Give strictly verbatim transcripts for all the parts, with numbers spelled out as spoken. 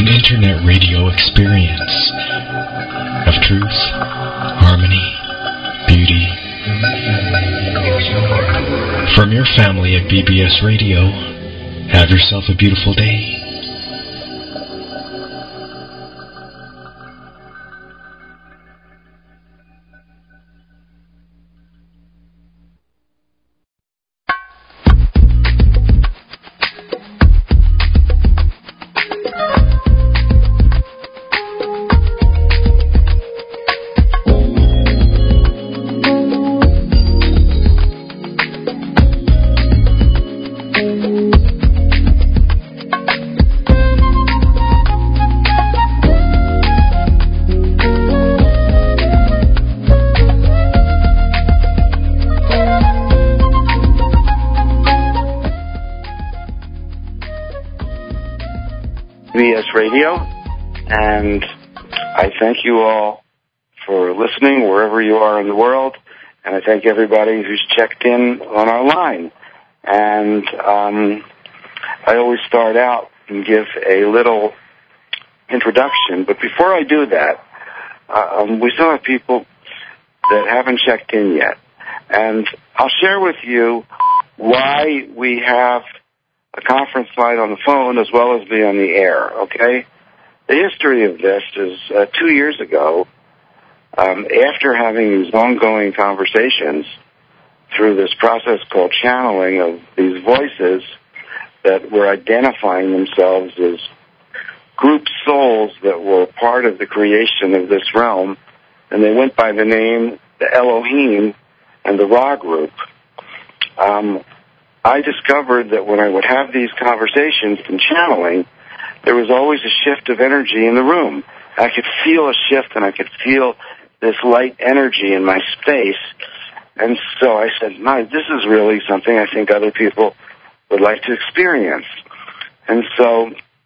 an internet radio experience of truth, harmony, beauty. From your family at B B S Radio, have yourself a beautiful day. Radio, and I thank you all for listening wherever you are in the world, and I thank everybody who's checked in on our line. And um, I always start out and give a little introduction, but before I do that, uh, um, we still have people that haven't checked in yet, and I'll share with you why we have a conference line on the phone as well as be on the air, okay? The history of this is uh, two years ago, um, after having these ongoing conversations through this process called channeling of these voices that were identifying themselves as group souls that were part of the creation of this realm, and they went by the name the Elohim and the Ra group. Um, I discovered that when I would have these conversations and channeling, there was always a shift of energy in the room. I could feel a shift, and I could feel this light energy in my space. And so I said, "My, this is really something I think other people would like to experience." And so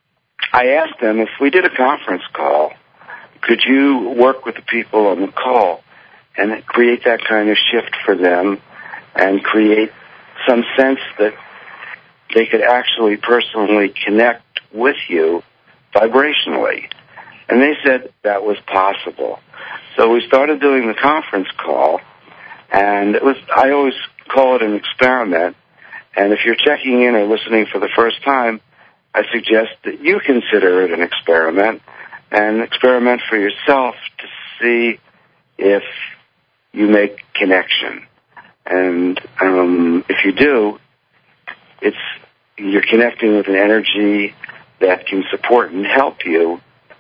I asked them, if we did a conference call, could you work with the people on the call and create that kind of shift for them and create some sense that they could actually personally connect with you vibrationally? And they said that was possible. So we started doing the conference call, and it was, I always call it an experiment. And if you're checking in or listening for the first time, I suggest that you consider it an experiment, and experiment for yourself to see if you make connection. And um, if you do, it's you're connecting with an energy that can support and help you,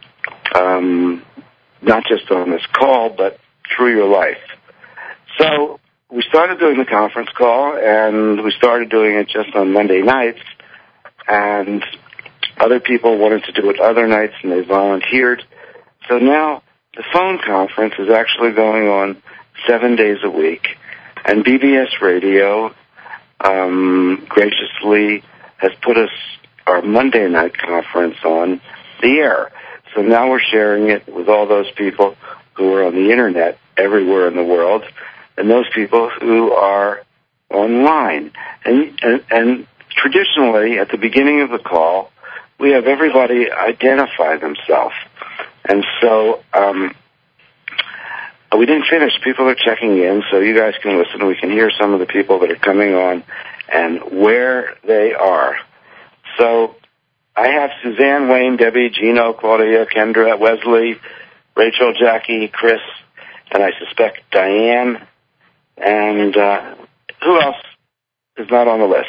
um, not just on this call, but through your life. So we started doing the conference call, and we started doing it just on Monday nights, and other people wanted to do it other nights, and they volunteered. So now the phone conference is actually going on seven days a week. And B B S Radio um, graciously has put us our Monday night conference on the air. So now we're sharing it with all those people who are on the Internet everywhere in the world, and those people who are online. And, and, and traditionally, at the beginning of the call, we have everybody identify themselves. And so um, we didn't finish. People are checking in, so you guys can listen. We can hear some of the people that are coming on and where they are. So I have Suzanne, Wayne, Debbie, Gino, Claudia, Kendra, Wesley, Rachel, Jackie, Chris, and I suspect Diane. And uh, who else is not on the list?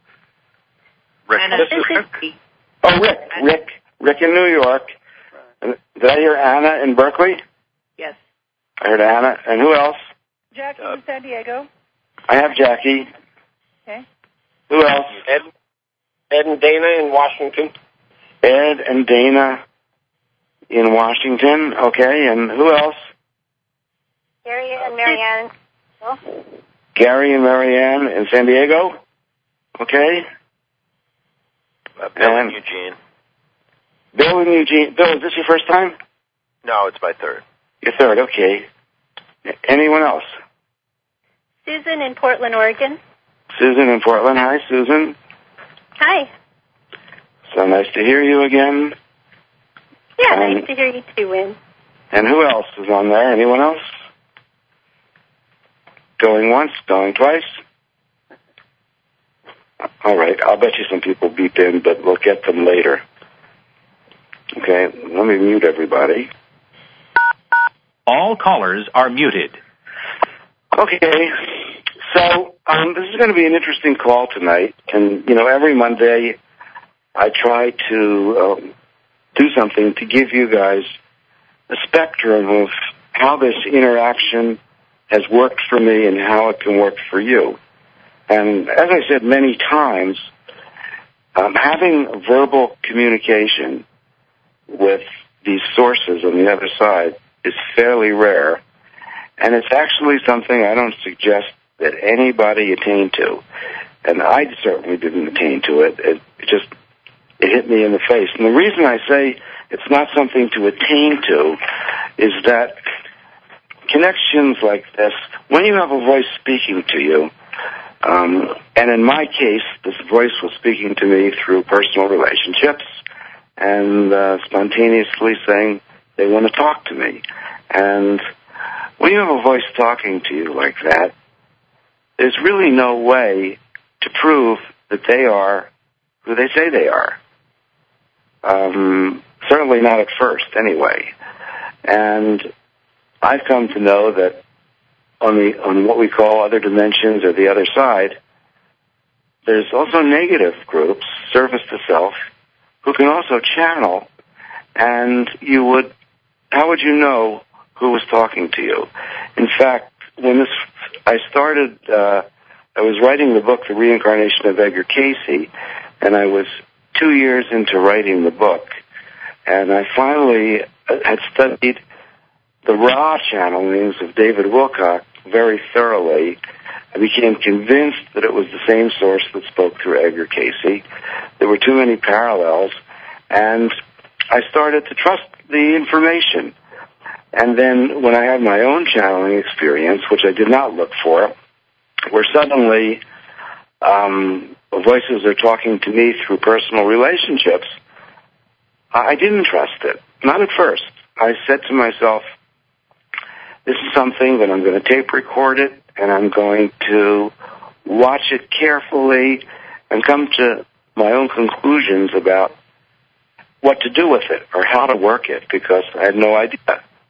Rick. Anna. This is Rick. Oh, Rick. Rick. Rick in New York. Did I hear Anna in Berkeley? Yes. I heard Anna. And who else? Jackie uh, in San Diego. I have Jackie. Okay. Who else? Ed, Ed and Dana in Washington. Ed and Dana in Washington. Okay. And who else? Gary and Marianne. Oh. Gary and Marianne in San Diego. Okay. Uh, Bill and and Eugene. Bill and Eugene. Bill, is this your first time? No, it's my third. Your third, okay. Anyone else? Susan in Portland, Oregon. Susan in Portland. Hi, Susan. Hi. So nice to hear you again. Yeah, Um, nice to hear you two win. And who else is on there? Anyone else? Going once, going twice? All right, I'll bet you some people beep in, but we'll get them later. Okay, let me mute everybody. All callers are muted. Okay, so um, this is going to be an interesting call tonight. And, you know, every Monday I try to um, do something to give you guys a spectrum of how this interaction has worked for me and how it can work for you. And as I said many times, um, having verbal communication with these sources on the other side is fairly rare, and it's actually something I don't suggest that anybody attain to. And I certainly didn't attain to it. It, it just it hit me in the face. And the reason I say it's not something to attain to is that connections like this, when you have a voice speaking to you, um, and in my case, this voice was speaking to me through personal relationships and uh, spontaneously saying they want to talk to me. And when you have a voice talking to you like that, there's really no way to prove that they are who they say they are. Um, certainly not at first, anyway. And I've come to know that on the on what we call other dimensions or the other side, there's also negative groups, service to self, who can also channel. And you would, how would you know who was talking to you? In fact, when this, I started, uh, I was writing the book, The Reincarnation of Edgar Cayce, and I was two years into writing the book, and I finally had studied the raw channelings of David Wilcock very thoroughly. I became convinced that it was the same source that spoke through Edgar Cayce. There were too many parallels, and I started to trust the information. And then when I had my own channeling experience, which I did not look for, where suddenly um, voices are talking to me through personal relationships, I didn't trust it. Not at first. I said to myself, this is something that I'm going to tape record it, and I'm going to watch it carefully and come to my own conclusions about what to do with it or how to work it, because I had no idea.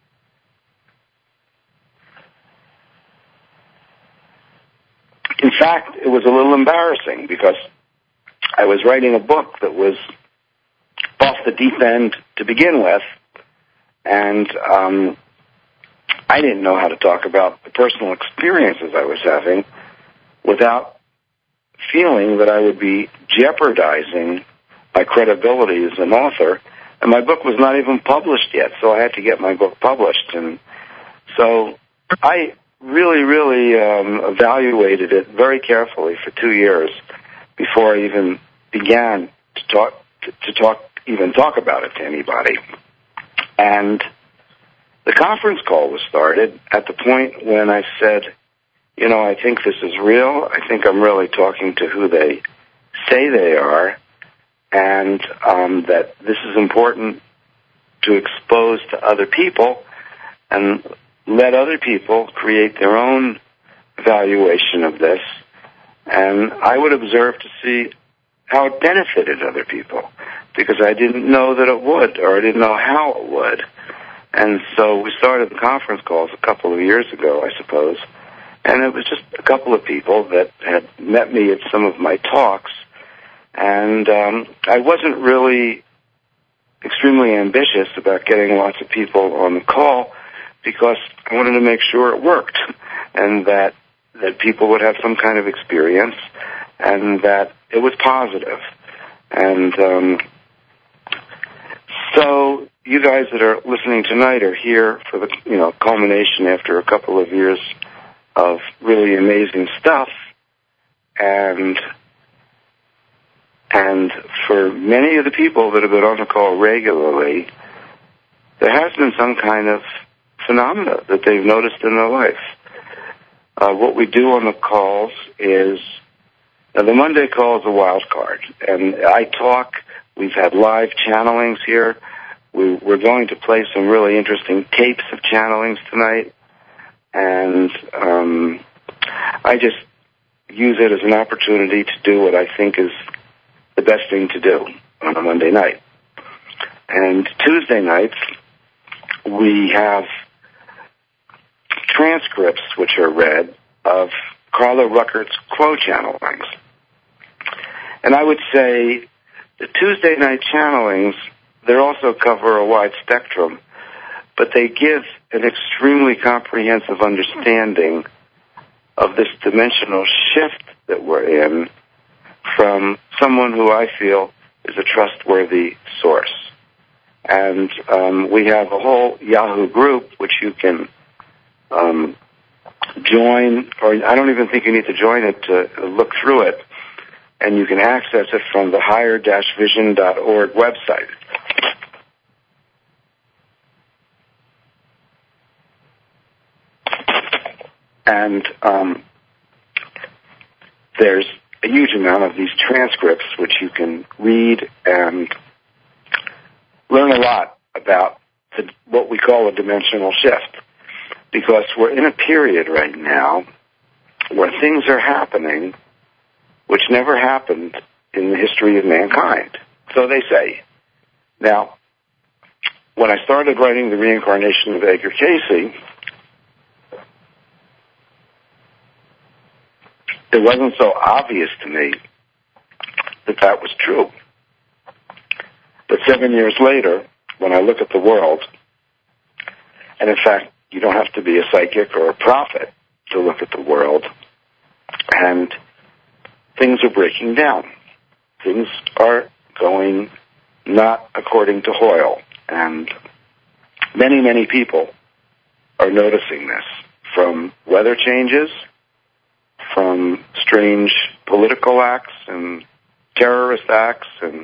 In fact, it was a little embarrassing because I was writing a book that was off the deep end to begin with, and um, I didn't know how to talk about the personal experiences I was having without feeling that I would be jeopardizing my credibility as an author. And my book was not even published yet, so I had to get my book published. And so I really, really um, evaluated it very carefully for two years before I even began to talk, to, to talk, even talk about it to anybody. And the conference call was started at the point when I said, you know, I think this is real. I think I'm really talking to who they say they are, and um, that this is important to expose to other people and let other people create their own evaluation of this. And I would observe to see how it benefited other people, because I didn't know that it would, or I didn't know how it would. And so we started the conference calls a couple of years ago, I suppose, and it was just a couple of people that had met me at some of my talks, and um, I wasn't really extremely ambitious about getting lots of people on the call because I wanted to make sure it worked and that that people would have some kind of experience and that it was positive. And um, so you guys that are listening tonight are here for the, you know, culmination after a couple of years of really amazing stuff. And and for many of the people that have been on the call regularly, there has been some kind of phenomena that they've noticed in their life. Uh, what we do on the calls is, now the Monday call is a wild card, and I talk. We've had live channelings here we, we're going to play some really interesting tapes of channelings tonight, and um, I just use it as an opportunity to do what I think is the best thing to do on a Monday night. And Tuesday nights, we have transcripts which are read of Carla Ruckert's Quo channelings. And I would say the Tuesday night channelings, they also cover a wide spectrum, but they give an extremely comprehensive understanding of this dimensional shift that we're in from someone who I feel is a trustworthy source. And um, we have a whole Yahoo group which you can um, join, or I don't even think you need to join it to look through it, and you can access it from the higher dash vision dot org website. And um, there's a huge amount of these transcripts which you can read and learn a lot about the, what we call a dimensional shift, because we're in a period right now where things are happening which never happened in the history of mankind. So they say. Now, when I started writing The Reincarnation of Edgar Cayce, it wasn't so obvious to me that that was true. But seven years later, when I look at the world, and in fact, you don't have to be a psychic or a prophet to look at the world, and things are breaking down. Things are going not according to Hoyle, and many, many people are noticing this, from weather changes, from strange political acts and terrorist acts and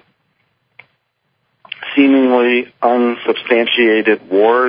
seemingly unsubstantiated wars,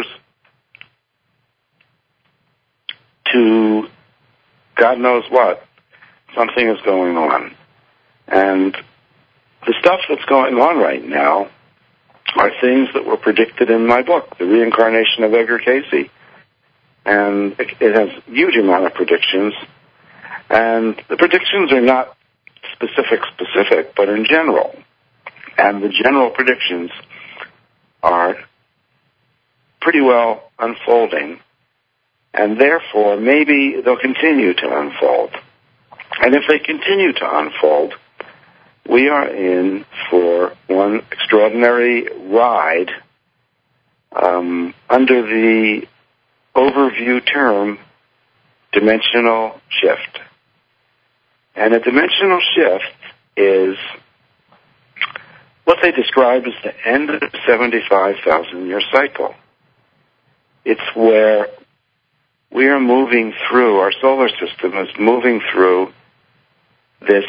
to God knows what. Something is going on. And the stuff that's going on right now are things that were predicted in my book, The Reincarnation of Edgar Cayce. And it, it has a huge amount of predictions. And the predictions are not specific, specific, but in general. And the general predictions are pretty well unfolding. And therefore, maybe they'll continue to unfold. And if they continue to unfold, we are in for one extraordinary ride um, under the overview term dimensional shift. And a dimensional shift is what they describe as the end of the seventy-five thousand year cycle. It's where we are moving through, our solar system is moving through this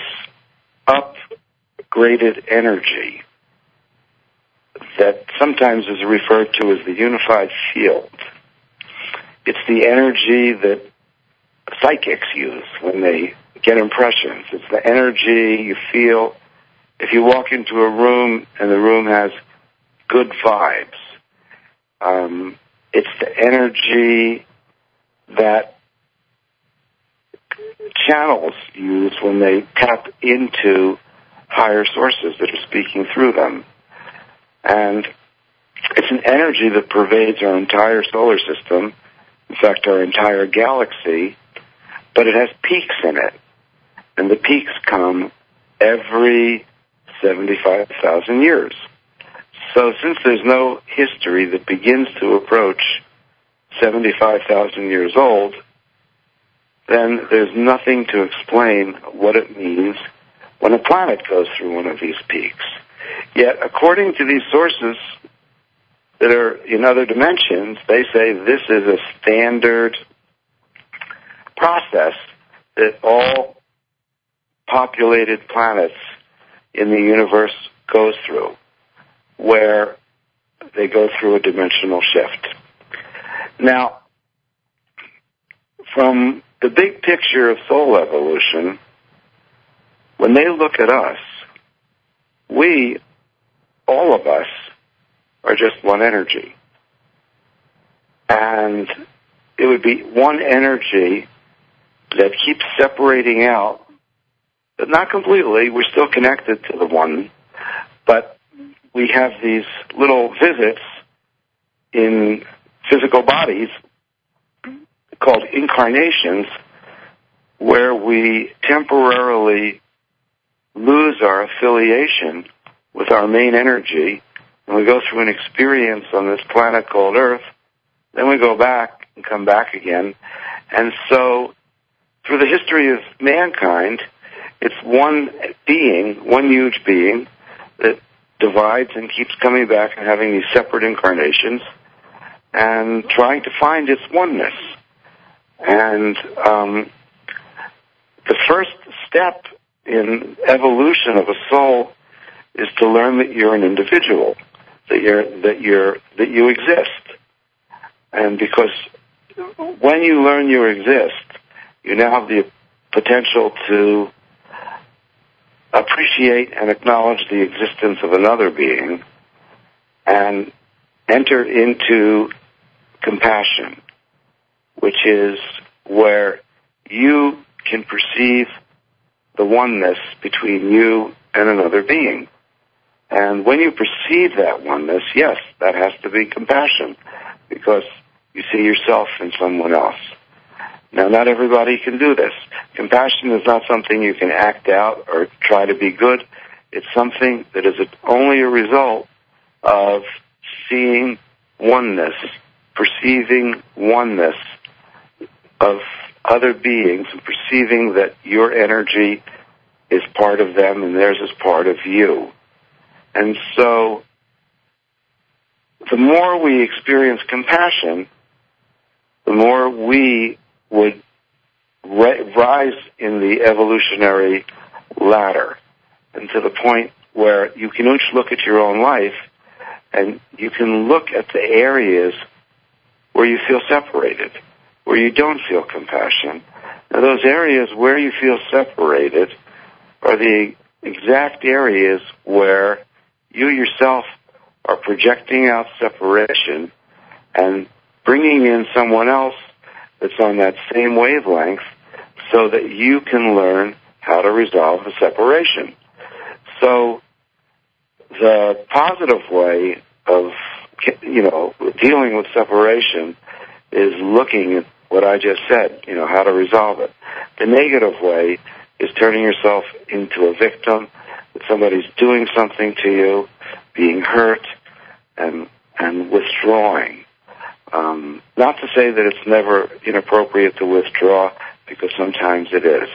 upgraded energy that sometimes is referred to as the unified field. It's the energy that psychics use when they get impressions. It's the energy you feel if you walk into a room and the room has good vibes. Um, it's the energy that channels use when they tap into higher sources that are speaking through them. And it's an energy that pervades our entire solar system, in fact, our entire galaxy, but it has peaks in it. And the peaks come every seventy-five thousand years. So since there's no history that begins to approach seventy-five thousand years old, then there's nothing to explain what it means when a planet goes through one of these peaks. Yet, according to these sources that are in other dimensions, they say this is a standard process that all populated planets in the universe goes through, where they go through a dimensional shift. Now, from the big picture of soul evolution, when they look at us, we, all of us, are just one energy. And it would be one energy that keeps separating out, but not completely. We're still connected to the one, but we have these little visits in physical bodies called incarnations where we temporarily lose our affiliation with our main energy, and we go through an experience on this planet called Earth. Then we go back and come back again. And so, through the history of mankind, it's one being, one huge being, that divides and keeps coming back and having these separate incarnations and trying to find its oneness. And um, the first step in evolution of a soul is to learn that you're an individual, that you're that you're that you exist. And because when you learn you exist, you now have the potential to appreciate and acknowledge the existence of another being and enter into compassion, which is where you can perceive the oneness between you and another being. And when you perceive that oneness, yes, that has to be compassion, because you see yourself in someone else. Now, not everybody can do this. Compassion is not something you can act out or try to be good. It's something that is only a result of seeing oneness, perceiving oneness of other beings, and perceiving that your energy is part of them and theirs is part of you. And so, the more we experience compassion, the more we would rise in the evolutionary ladder, and to the point where you can each look at your own life and you can look at the areas where you feel separated, where you don't feel compassion. Now, those areas where you feel separated are the exact areas where you yourself are projecting out separation and bringing in someone else that's on that same wavelength so that you can learn how to resolve the separation. So the positive way of, you know, dealing with separation is looking at what I just said, you know, how to resolve it. The negative way is turning yourself into a victim, that somebody's doing something to you, being hurt, and and withdrawing. Um, not to say that it's never inappropriate to withdraw, because sometimes it is.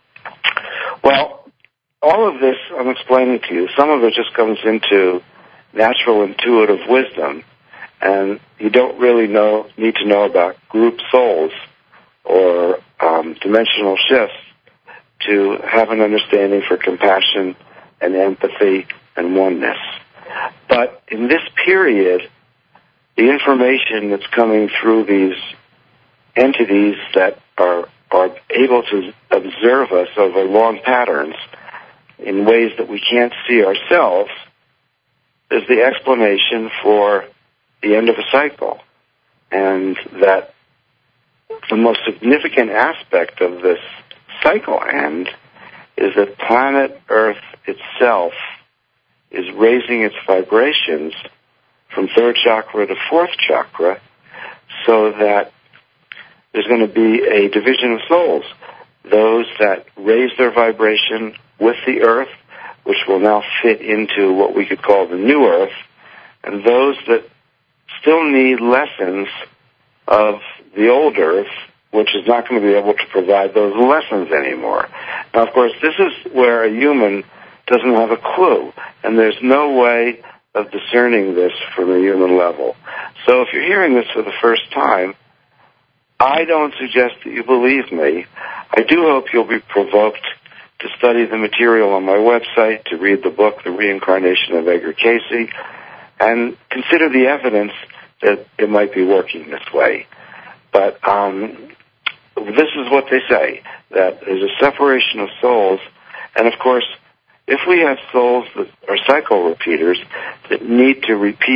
Well, all of this I'm explaining to you, some of it just comes into natural intuitive wisdom, and you don't really know need to know about group souls or um, dimensional shifts to have an understanding for compassion and empathy and oneness. But in this period, the information that's coming through these entities that are are able to observe us over long patterns in ways that we can't see ourselves is the explanation for the end of a cycle. And that the most significant aspect of this cycle end is that planet Earth itself is raising its vibrations from third chakra to fourth chakra, so that there's going to be a division of souls. Those that raise their vibration with the Earth, which will now fit into what we could call the new Earth, and those that still need lessons of the old Earth, which is not going to be able to provide those lessons anymore. Now, of course, this is where a human doesn't have a clue, and there's no way of discerning this from a human level. So if you're hearing this for the first time, I don't suggest that you believe me. I do hope you'll be provoked to study the material on my website, to read the book, The Reincarnation of Edgar Cayce, and consider the evidence that it might be working this way. But um, this is what they say, that there's a separation of souls, and of course, if we have souls that are cycle repeaters that need to repeat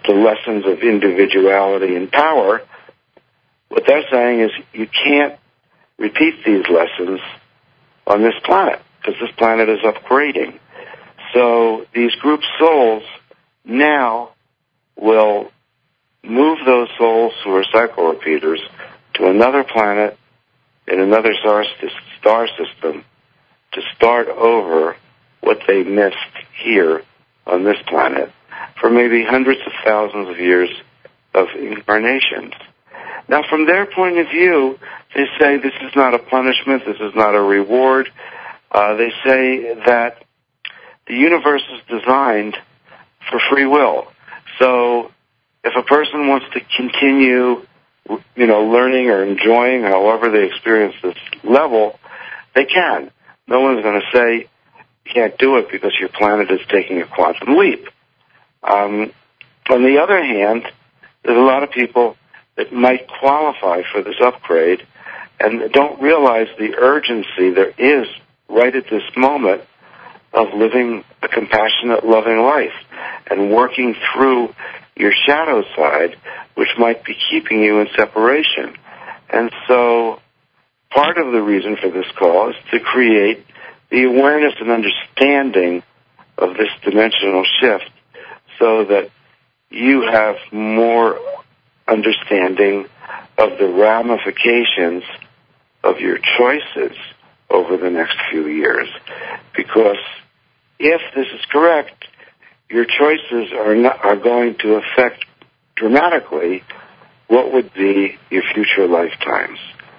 the lessons of individuality and power, what they're saying is you can't repeat these lessons on this planet because this planet is upgrading. So these group souls now will move those souls who are cycle repeaters to another planet in another star, star system to start over what they missed here on this planet for maybe hundreds of thousands of years of incarnations. Now, from their point of view, they say this is not a punishment, this is not a reward. Uh, they say that the universe is designed for free will. So if a person wants to continue, you know, learning or enjoying however they experience this level, they can. No one's going to say you can't do it because your planet is taking a quantum leap. Um, on the other hand, there's a lot of people that might qualify for this upgrade and don't realize the urgency there is right at this moment of living a compassionate, loving life and working through your shadow side, which might be keeping you in separation. And so part of the reason for this call is to create the awareness and understanding of this dimensional shift so that you have more understanding of the ramifications of your choices over the next few years. Because if this is correct, your choices are not, are going to affect dramatically what would be your future lifetimes.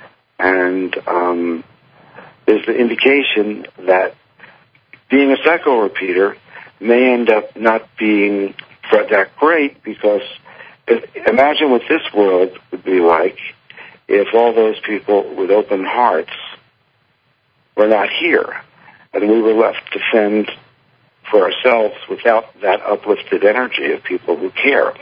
And um, there's the indication that being a cycle repeater may end up not being that great because if, imagine what this world would be like if all those people with open hearts were not here and we were left to fend for ourselves without that uplifted energy of people who care.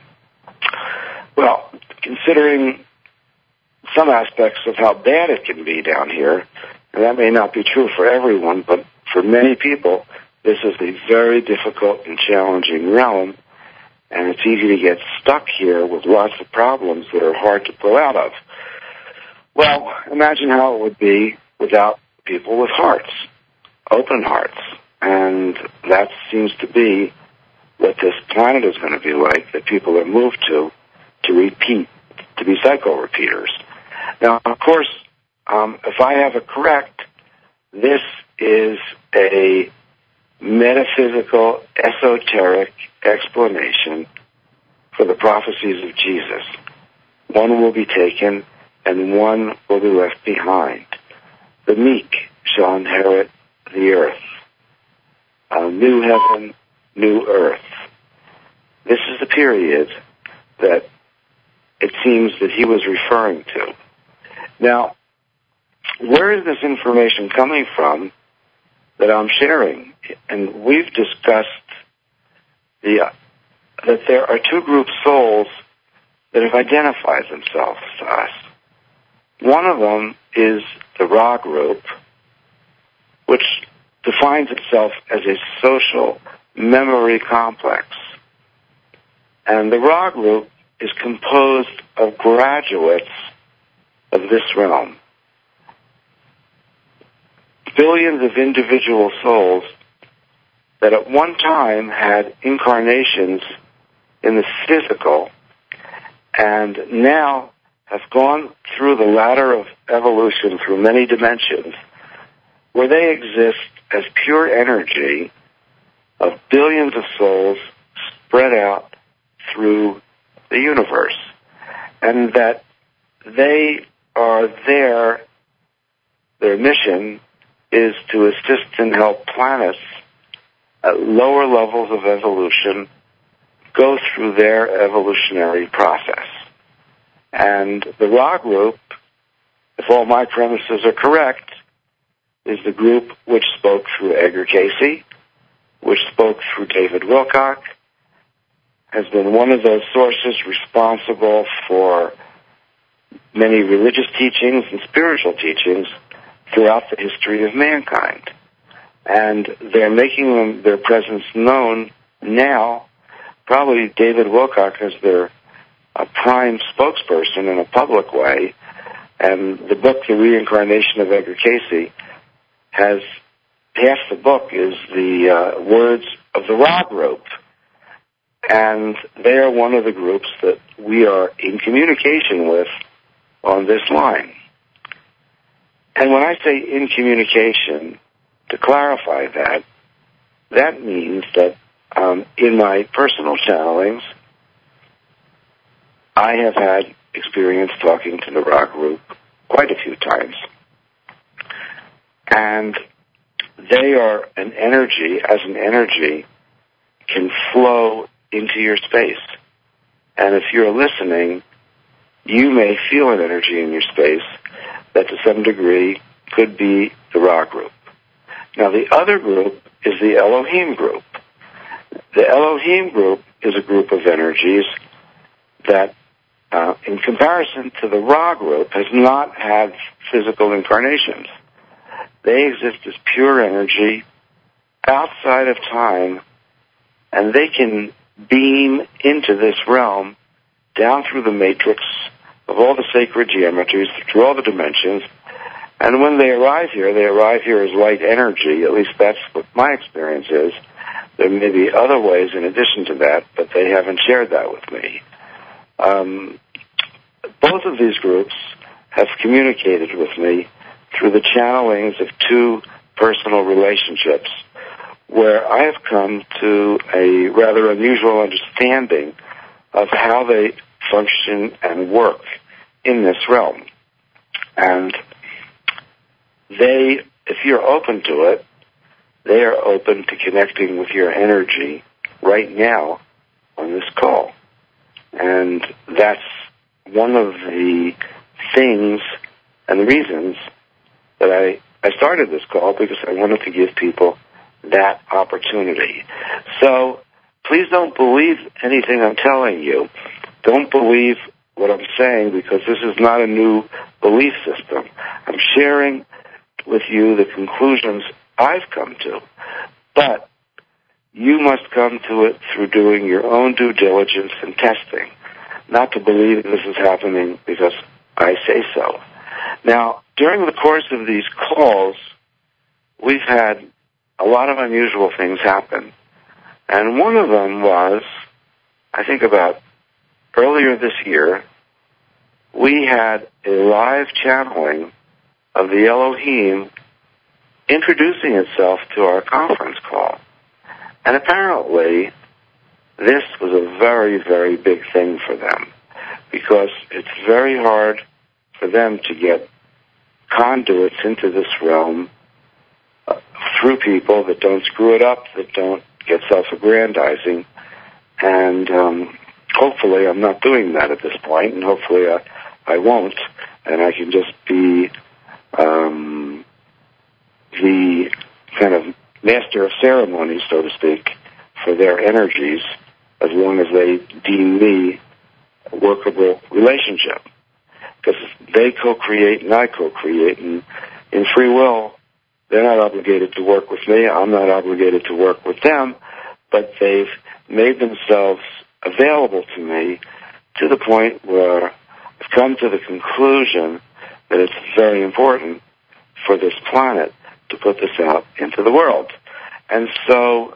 Well, considering some aspects of how bad it can be down here, and that may not be true for everyone, but for many people, this is a very difficult and challenging realm, and it's easy to get stuck here with lots of problems that are hard to pull out of. Well, imagine how it would be without people with hearts, open hearts. And that seems to be what this planet is going to be like, that people are moved to, to repeat, to be cycle repeaters. Now, of course, um, if I have it correct, this is a metaphysical, esoteric explanation for the prophecies of Jesus. One will be taken, and one will be left behind. The meek shall inherit the earth. A new heaven, new earth. This is the period that it seems that he was referring to. Now, where is this information coming from that I'm sharing? And we've discussed the uh, that there are two group souls that have identified themselves to us. One of them is the Ra group, which defines itself as a social memory complex. And the Ra group is composed of graduates of this realm. Billions of individual souls that at one time had incarnations in the physical and now have gone through the ladder of evolution through many dimensions where they exist as pure energy of billions of souls spread out through the universe. And that they are there, their mission is to assist and help planets at lower levels of evolution go through their evolutionary process. And the Ra group, if all my premises are correct, is the group which spoke through Edgar Cayce, which spoke through David Wilcock, has been one of those sources responsible for many religious teachings and spiritual teachings throughout the history of mankind. And they're making them, their presence known now probably David Wilcock as their uh, prime spokesperson in a public way. And the book, The Reincarnation of Edgar Cayce, has half the book is the uh, words of the Ra group. And they are one of the groups that we are in communication with on this line. And when I say in communication, to clarify that, that means that um, in my personal channelings, I have had experience talking to the Ra group quite a few times. And they are an energy, as an energy, can flow into your space. And if you're listening, you may feel an energy in your space that to some degree could be the Ra group. Now the other group is the Elohim group. The Elohim group is a group of energies that, uh, in comparison to the Ra group, has not had physical incarnations. They exist as pure energy outside of time, and they can beam into this realm down through the matrix of all the sacred geometries, through all the dimensions, and when they arrive here, they arrive here as light energy. At least that's what my experience is. There may be other ways in addition to that, but they haven't shared that with me. Um, both of these groups have communicated with me through the channelings of two personal relationships where I have come to a rather unusual understanding of how they function and work in this realm. And they, if you're open to it, they are open to connecting with your energy right now on this call. And that's one of the things and the reasons that I, I started this call, because I wanted to give people that opportunity. So please don't believe anything I'm telling you. Don't believe what I'm saying, because this is not a new belief system. I'm sharing with you the conclusions I've come to. But you must come to it through doing your own due diligence and testing, not to believe this is happening because I say so. Now, during the course of these calls, we've had a lot of unusual things happen. And one of them was, I think about earlier this year, we had a live channeling of the Elohim introducing itself to our conference call. And apparently, this was a very, very big thing for them, because it's very hard for them to get conduits into this realm uh, through people that don't screw it up, that don't get self-aggrandizing. And um, hopefully I'm not doing that at this point, and hopefully I, I won't, and I can just be um, the kind of master of ceremonies, so to speak, for their energies, as long as they deem me a workable relationship. Because they co-create and I co-create, and in free will, they're not obligated to work with me, I'm not obligated to work with them, but they've made themselves available to me to the point where I've come to the conclusion that it's very important for this planet to put this out into the world. And so,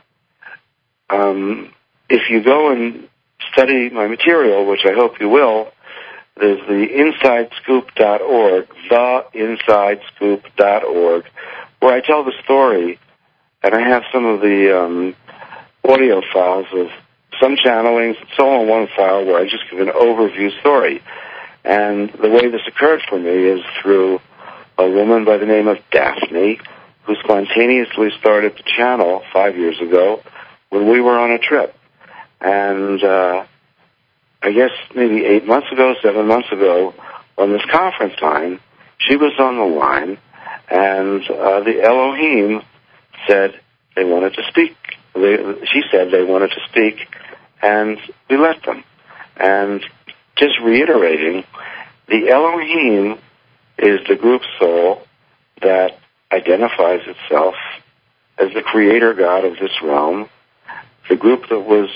um, if you go and study my material, which I hope you will, there's the inside scoop dot org, the inside scoop dot org, where I tell the story, and I have some of the um, audio files of some channelings. It's all in one file where I just give an overview story. And the way this occurred for me is through a woman by the name of Daphne, who spontaneously started the channel five years ago when we were on a trip. And uh, I guess maybe eight months ago, seven months ago, on this conference line, she was on the line, and uh, the Elohim said they wanted to speak. They, she said they wanted to speak, and we let them. And just reiterating, the Elohim is the group soul that identifies itself as the creator God of this realm, the group that was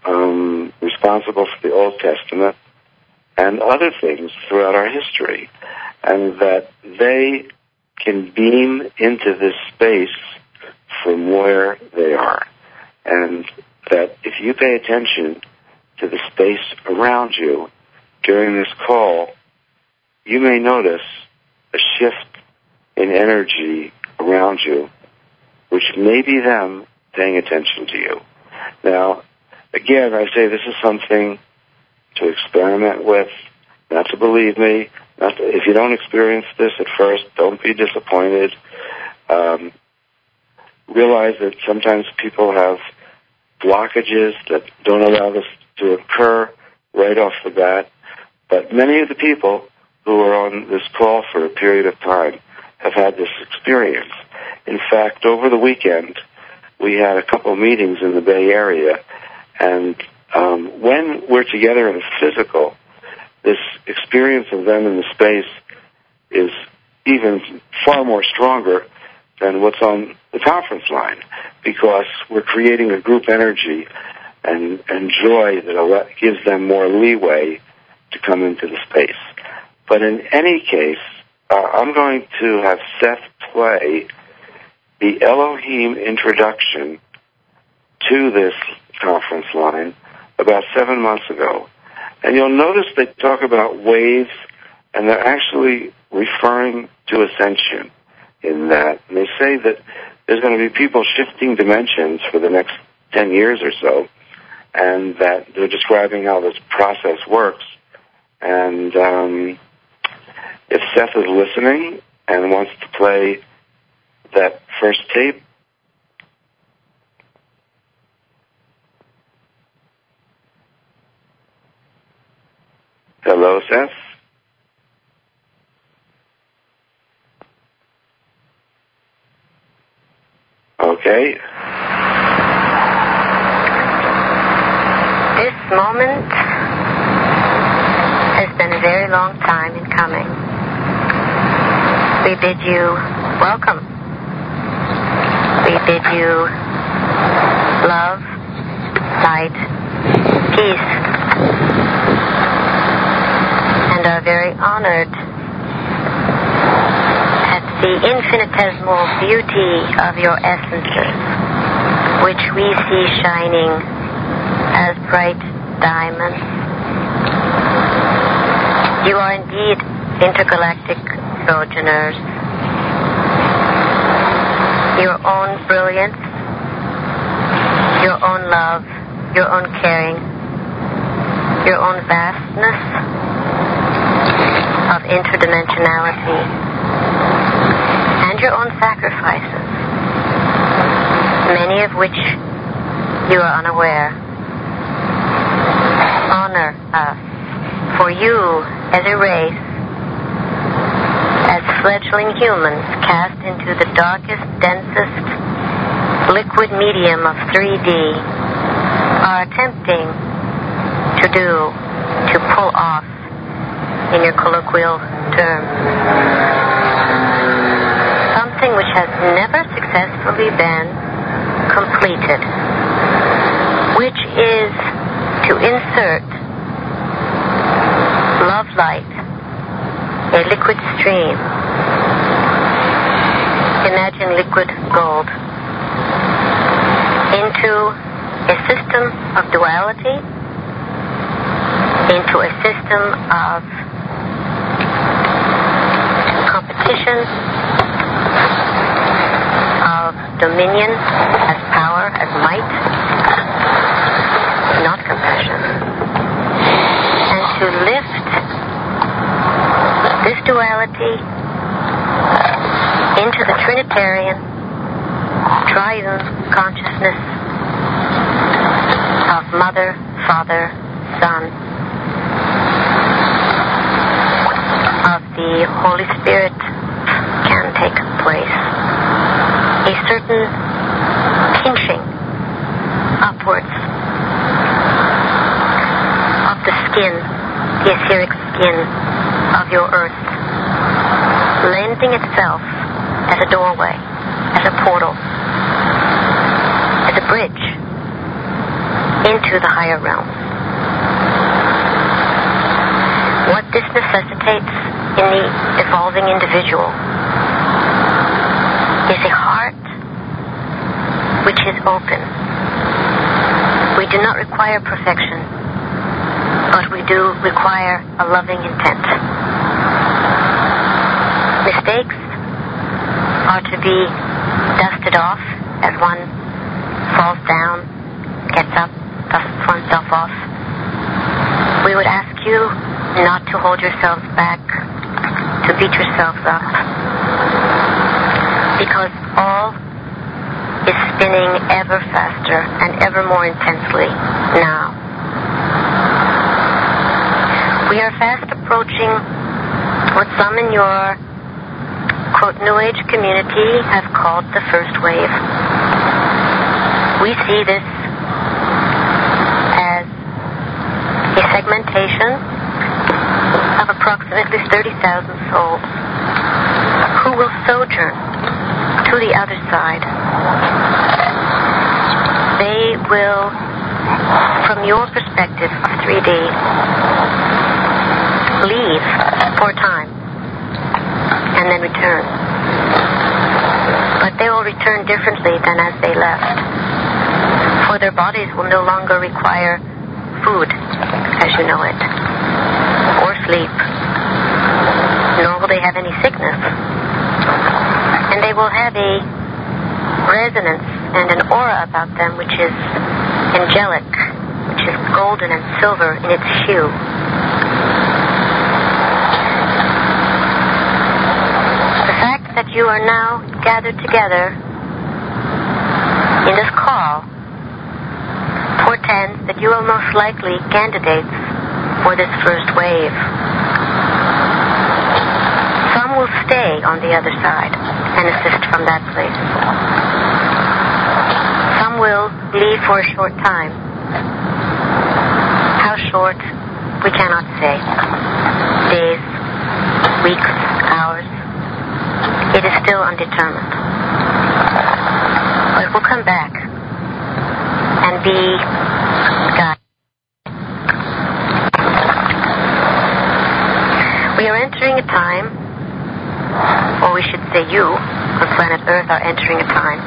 um, responsible for the Old Testament and other things throughout our history, and that they can beam into this space from where they are. And that if you pay attention to the space around you during this call, you may notice a shift in energy around you, which may be them paying attention to you. Now, again, I say this is something to experiment with, not to believe me. Not to, if you don't experience this at first, don't be disappointed. Um, realize that sometimes people have blockages that don't allow this to occur right off the bat. But many of the people who are on this call for a period of time have had this experience. In fact, over the weekend, we had a couple of meetings in the Bay Area, and um, when we're together in physical, this experience of them in the space is even far more stronger than what's on the conference line, because we're creating a group energy and, and joy that gives them more leeway to come into the space. But in any case, uh, I'm going to have Seth play the Elohim introduction to this conference line about seven months ago. And you'll notice they talk about waves, and they're actually referring to ascension in that. And they say that there's going to be people shifting dimensions for the next ten years or so, and that they're describing how this process works. And um, if Seth is listening and wants to play that first tape, hello, Seth? Okay. This moment has been a very long time in coming. We bid you welcome. We bid you love, light, peace, and are very honored at the infinitesimal beauty of your essences, which we see shining as bright diamonds. You are indeed intergalactic sojourners. Your own brilliance, your own love, your own caring, your own vastness of interdimensionality, and your own sacrifices, many of which you are unaware. Honor us, for you, as a race, as fledgling humans cast into the darkest, densest liquid medium of three D, are attempting to do, to pull off, in your colloquial terms, something which has never successfully been completed, which is to insert love light, a liquid stream. Imagine liquid gold into a system of duality, into a system of competition, of dominion as power, as might, not compassion. And to lift this duality into the Trinitarian, triune consciousness of Mother, Father, Son, of the Holy Spirit can take place. A certain pinching upwards of the skin, the etheric skin of your earth, lending itself as a doorway, as a portal, as a bridge into the higher realms. What this necessitates in the evolving individual is a heart which is open. We do not require perfection, but we do require a loving intent. Mistakes are to be dusted off as one falls down, gets up, dusts oneself off. We would ask you not to hold yourselves back, to beat yourselves up, because all is spinning ever faster and ever more intensely now. We are fast approaching what some in your, quote, New Age community have called the first wave. We see this as a segmentation of approximately thirty thousand souls who will sojourn to the other side. They will, from your perspective of three D, leave for a time and then return. But they will return differently than as they left, for their bodies will no longer require food as you know it, or sleep, nor will they have any sickness. And they will have a resonance and an aura about them which is angelic, which is golden and silver in its hue. The fact that you are now gathered together in this call portends that you are most likely candidates for this first wave. Some will stay on the other side and assist from that place. Some will leave for a short time. How short, we cannot say. Days, weeks, hours. It is still undetermined. But we'll come back and be guided. We are entering a time, or we should say you, on planet Earth, are entering a time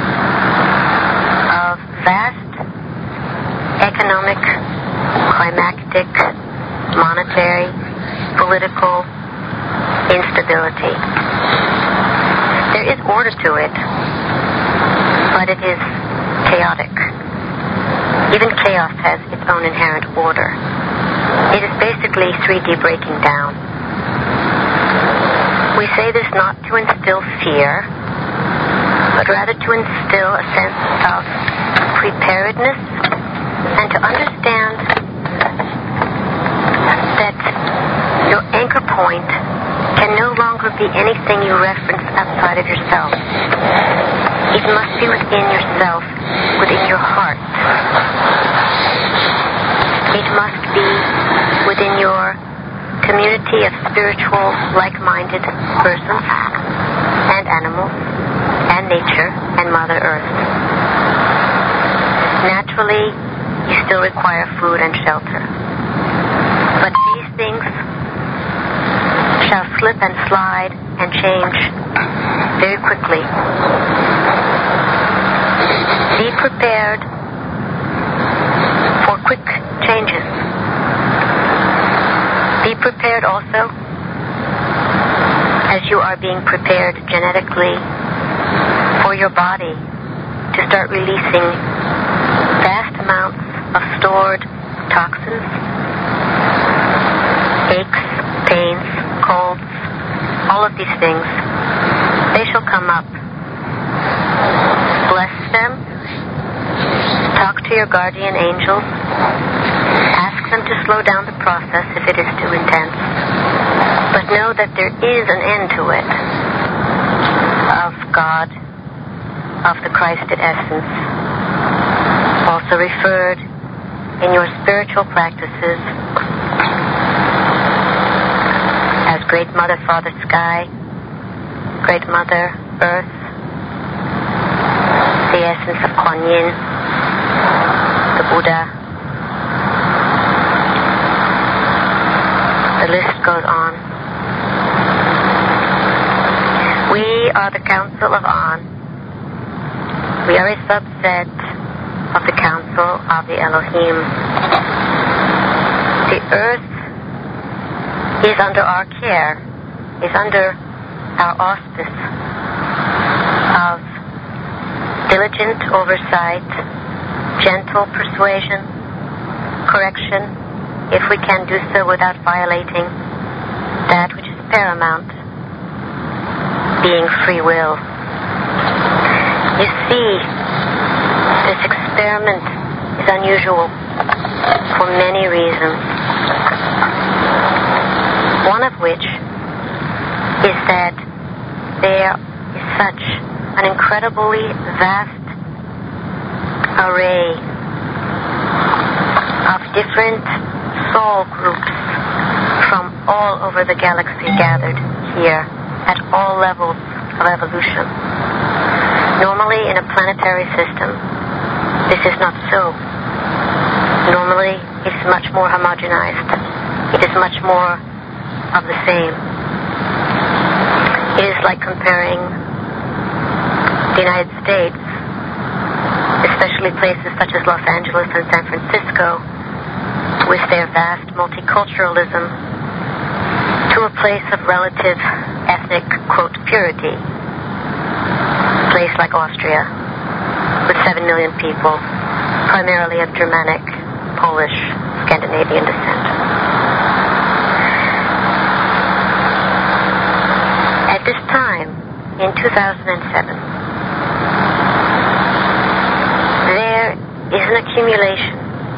of vast economic, climactic, monetary, political instability. There is order to it, but it is chaotic. Even chaos has its own inherent order. It is basically three D breaking down. We say this not to instill fear, but rather to instill a sense of preparedness and to understand that your anchor point can no longer be anything you reference outside of yourself. It must be within yourself, within your heart. It must be within your community of spiritual, like-minded persons and animals and nature and Mother Earth. Naturally, you still require food and shelter. But these things shall slip and slide and change very quickly. Be prepared for quick changes. Be prepared also, as you are being prepared genetically, for your body to start releasing vast amounts of stored toxins, aches, pains, colds, all of these things. They shall come up. Bless them. Talk to your guardian angels. Ask them to slow down the process if it is too intense. But know that there is an end to it. Of God, of the Christed essence, also referred in your spiritual practices as Great Mother, Father Sky, Great Mother Earth, the essence of Kuan Yin, the Buddha. The list goes on. We are the Council of On. We are a subset of the Council of the Elohim. The earth is under our care, is under our auspice of diligent oversight, gentle persuasion, correction, if we can do so without violating that which is paramount, being free will. You see, this experiment is unusual for many reasons. One of which is that there is such an incredibly vast array of different soul groups from all over the galaxy gathered here at all levels of evolution. Normally, in a planetary system, this is not so. Normally, it's much more homogenized. It is much more of the same. It is like comparing the United States, especially places such as Los Angeles and San Francisco, with their vast multiculturalism, to a place of relative ethnic, quote, purity. A place like Austria, with seven million people, primarily of Germanic, Polish, Scandinavian descent. At this time, in two thousand seven, there is an accumulation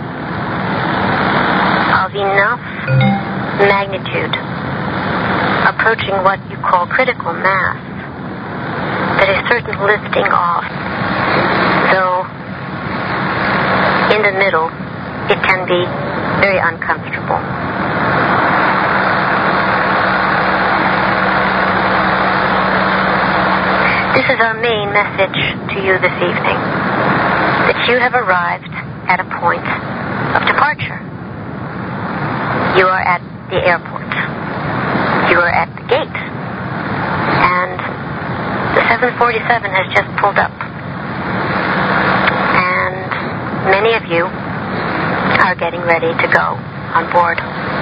of enough magnitude, approaching what you call critical mass, that a certain lifting off, though in the middle it can be very uncomfortable. This is our main message to you this evening, that you have arrived at a point of departure. You are at the airport. You are at the gate. And the seven forty-seven has just pulled up. And many of you are getting ready to go on board.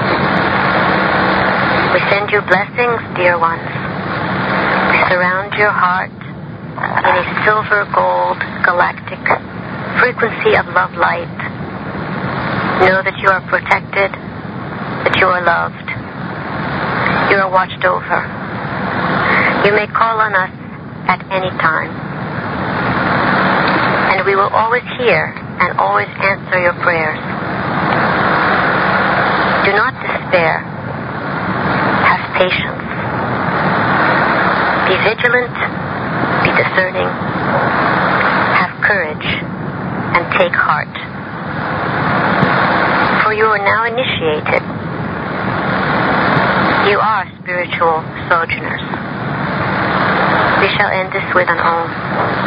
We send you blessings, dear ones. We surround your heart in a silver gold galactic frequency of love light. Know that you are protected, that you are loved, you are watched over. You may call on us at any time, and we will always hear and always answer your prayers. Do not despair. Have patience. Be vigilant, be discerning, have courage, and take heart. For you are now initiated. You are spiritual sojourners. We shall end this with an Om.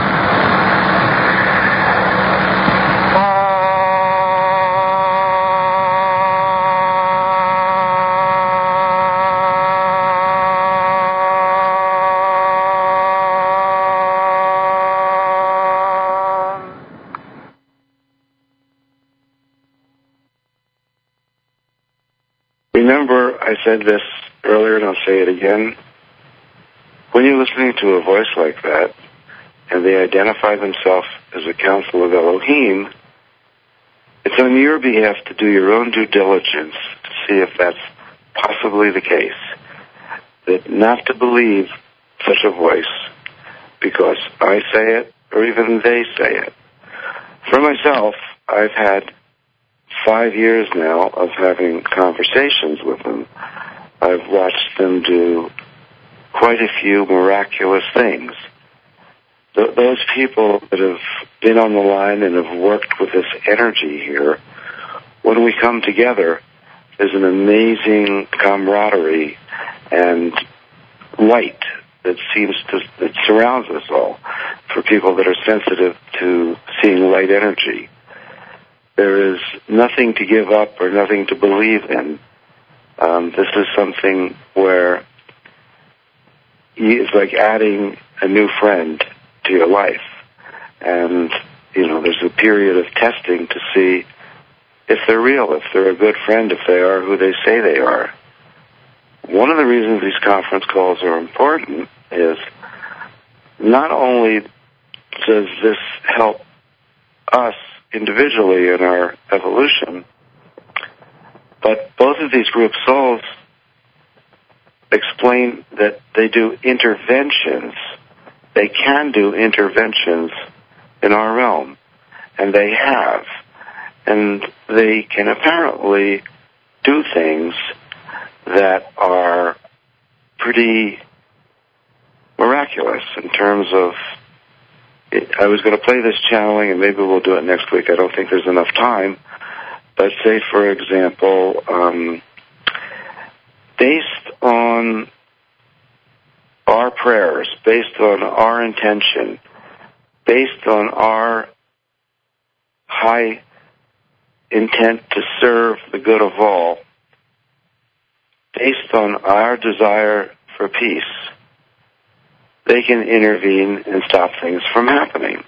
Remember, I said this earlier and I'll say it again. When you're listening to a voice like that, and they identify themselves as a Council of Elohim, it's on your behalf to do your own due diligence to see if that's possibly the case. That not to believe such a voice because I say it or even they say it. For myself, I've had five years now of having conversations with them. I've watched them do quite a few miraculous things. Th- those people that have been on the line and have worked with this energy here, when we come together, there's an amazing camaraderie and light that seems to, that surrounds us all for people that are sensitive to seeing light energy. there is nothing to give up or nothing to believe in. Um, this is something where it's like adding a new friend to your life. And, you know, there's a period of testing to see if they're real, if they're a good friend, if they are who they say they are. One of the reasons these conference calls are important is not only does this help us individually in our evolution, but both of these group souls explain that they do interventions. They can do interventions in our realm, and they have. And they can apparently do things that are pretty miraculous in terms of, it, I was going to play this channeling, and maybe we'll do it next week. I don't think there's enough time. But say, for example, um, based on our prayers, based on our intention, based on our high intent to serve the good of all, based on our desire for peace, they can intervene and stop things from happening.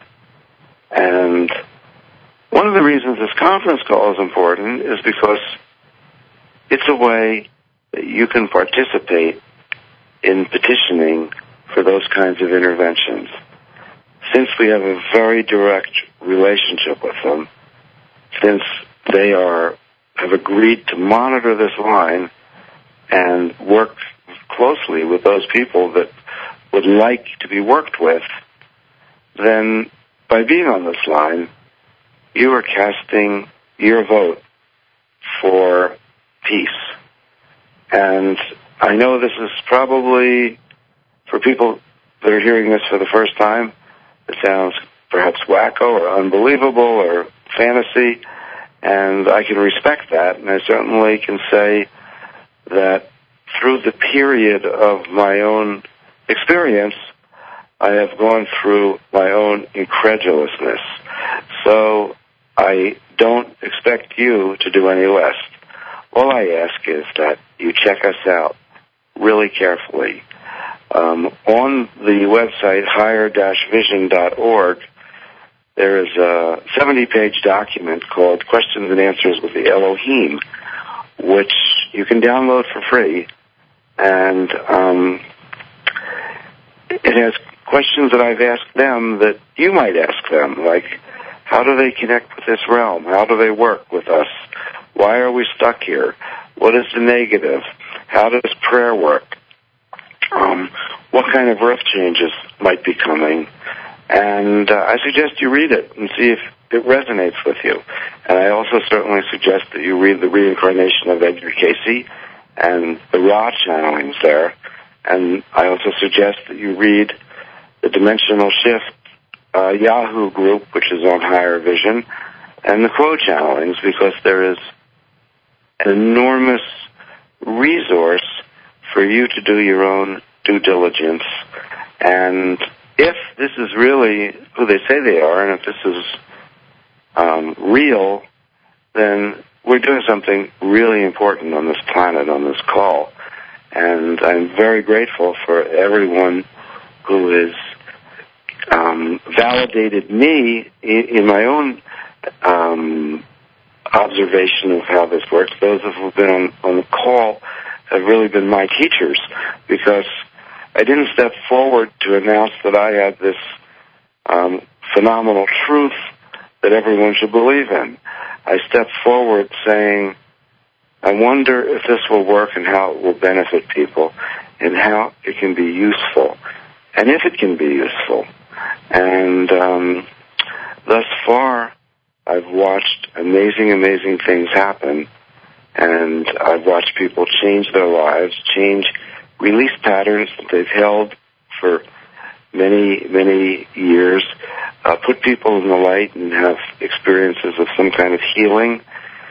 And one of the reasons this conference call is important is because it's a way that you can participate in petitioning for those kinds of interventions. Since we have a very direct relationship with them, since they are have agreed to monitor this line and work closely with those people that would like to be worked with, then by being on this line, you are casting your vote for peace. And I know this is probably, for people that are hearing this for the first time, it sounds perhaps wacko or unbelievable or fantasy, and I can respect that, and I certainly can say that through the period of my own experience, I have gone through my own incredulousness. So I don't expect you to do any less. All I ask is that you check us out really carefully. Um, on the website higher dash vision dot org, there is a seventy-page document called Questions and Answers with the Elohim, which you can download for free. And um, it has questions that I've asked them that you might ask them, like, how do they connect with this realm? How do they work with us? Why are we stuck here? What is the negative? How does prayer work? Um, what kind of earth changes might be coming? And uh, I suggest you read it and see if it resonates with you. And I also certainly suggest that you read the reincarnation of Edgar Cayce and the Ra channelings there. And I also suggest that you read the Dimensional Shift uh, Yahoo group, which is on Higher Vision, and the Crow channelings, because there is an enormous resource for you to do your own due diligence. And if this is really who they say they are, and if this is um, real, then we're doing something really important on this planet, on this call. And I'm very grateful for everyone who has um, validated me in, in my own um, observation of how this works. Those who have been on, on the call have really been my teachers, because I didn't step forward to announce that I had this um, phenomenal truth that everyone should believe in. I stepped forward saying, I wonder if this will work and how it will benefit people and how it can be useful, and if it can be useful. And um, thus far, I've watched amazing, amazing things happen, and I've watched people change their lives, change release patterns that they've held for many, many years, uh, put people in the light and have experiences of some kind of healing.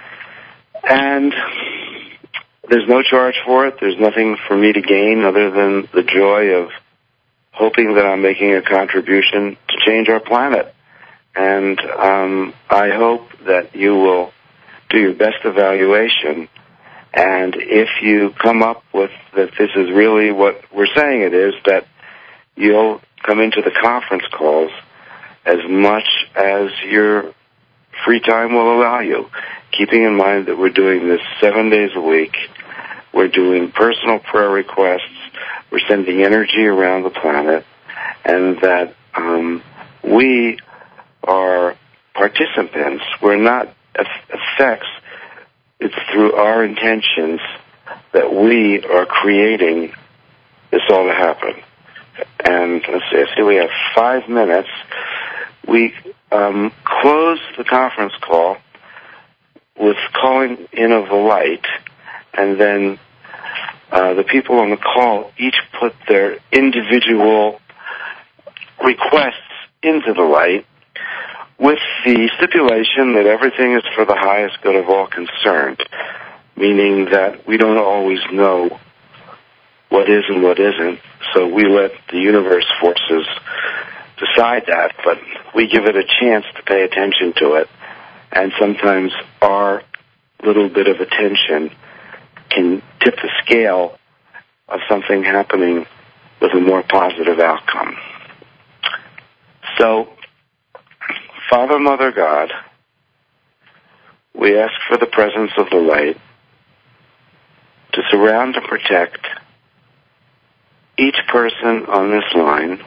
And there's no charge for it. There's nothing for me to gain other than the joy of hoping that I'm making a contribution to change our planet. and um, I hope that you will do your best evaluation, and if you come up with that this is really what we're saying it is, that you'll come into the conference calls as much as your free time will allow you, keeping in mind that we're doing this seven days a week. We're doing personal prayer requests. We're sending energy around the planet, and that um, we are participants. We're not effects. It's through our intentions that we are creating this all to happen. And let's see, I see we have five minutes. We um, close the conference call with calling in of the light, and then uh, the people on the call each put their individual requests into the light, with the stipulation that everything is for the highest good of all concerned, meaning that we don't always know what is and what isn't, so we let the universe forces decide that, but we give it a chance to pay attention to it, and sometimes our little bit of attention can tip the scale of something happening with a more positive outcome. So, Father, Mother, God, we ask for the presence of the light to surround and protect each person on this line,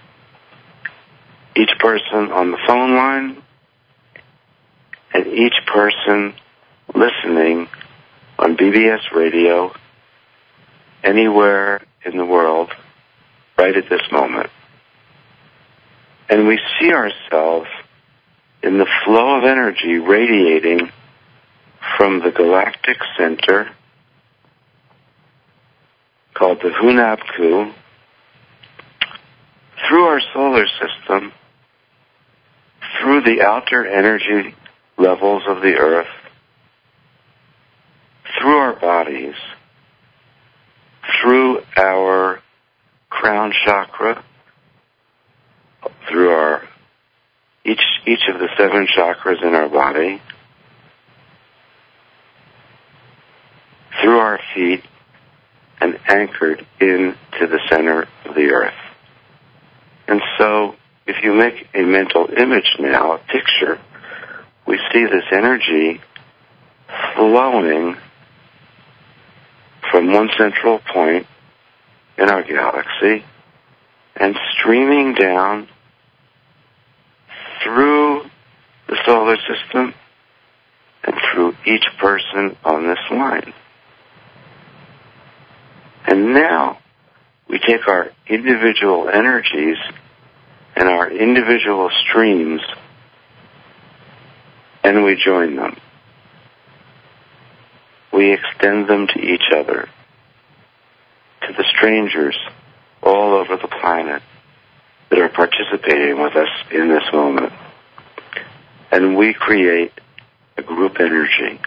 each person on the phone line, and each person listening on B B S radio anywhere in the world right at this moment. And we see ourselves in the flow of energy radiating from the galactic center called the Hunabku through our solar system, through the outer energy levels of the earth, through our bodies, through our crown chakra, through our each each of the seven chakras in our body, through our feet, and anchored into the center of the earth. And so, if you make a mental image now, a picture, we see this energy flowing from one central point in our galaxy and streaming down through the solar system and through each person on this line. And now we take our individual energies and our individual streams and we join them. We extend them to each other, to the strangers all over the planet that are participating with us in this moment. And we create a group energy.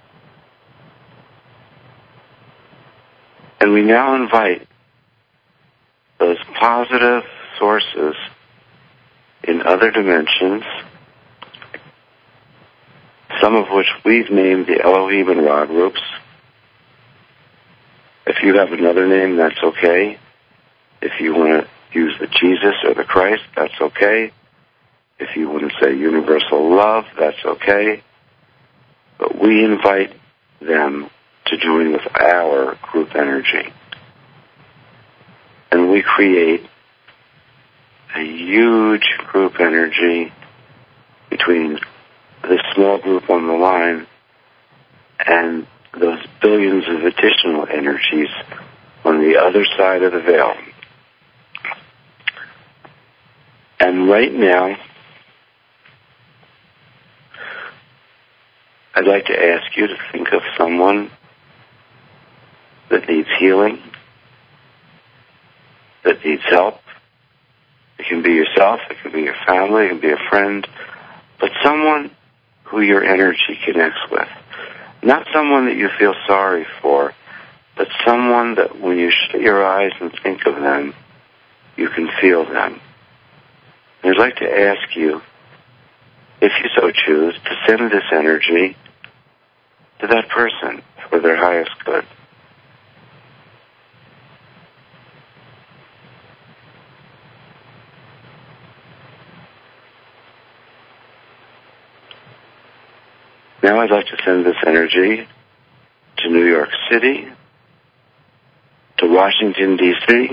And we now invite those positive sources in other dimensions, some of which we've named the Elohim and Ra groups. If you have another name, that's okay. If you want to use the Jesus or the Christ, that's okay. If you want to say universal love, that's okay. But we invite them to join with our group energy. And we create a huge group energy between this small group on the line and those billions of additional energies on the other side of the veil. And right now, I'd like to ask you to think of someone that needs healing, that needs help. It can be yourself, it can be your family, it can be a friend, but someone who your energy connects with. Not someone that you feel sorry for, but someone that when you shut your eyes and think of them, you can feel them. And I'd like to ask you so choose, to send this energy to that person for their highest good. Now I'd like to send this energy to New York City, to Washington, D C,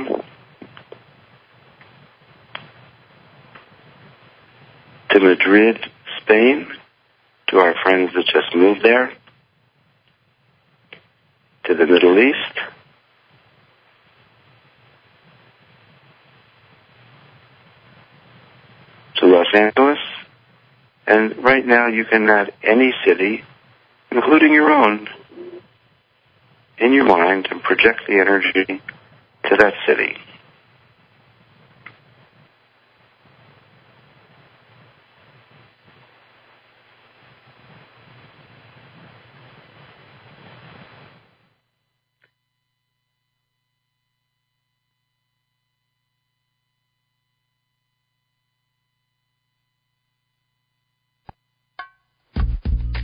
to Madrid, Spain, to our friends that just moved there, to the Middle East, to Los Angeles, and right now you can add any city, including your own, in your mind and project the energy to that city.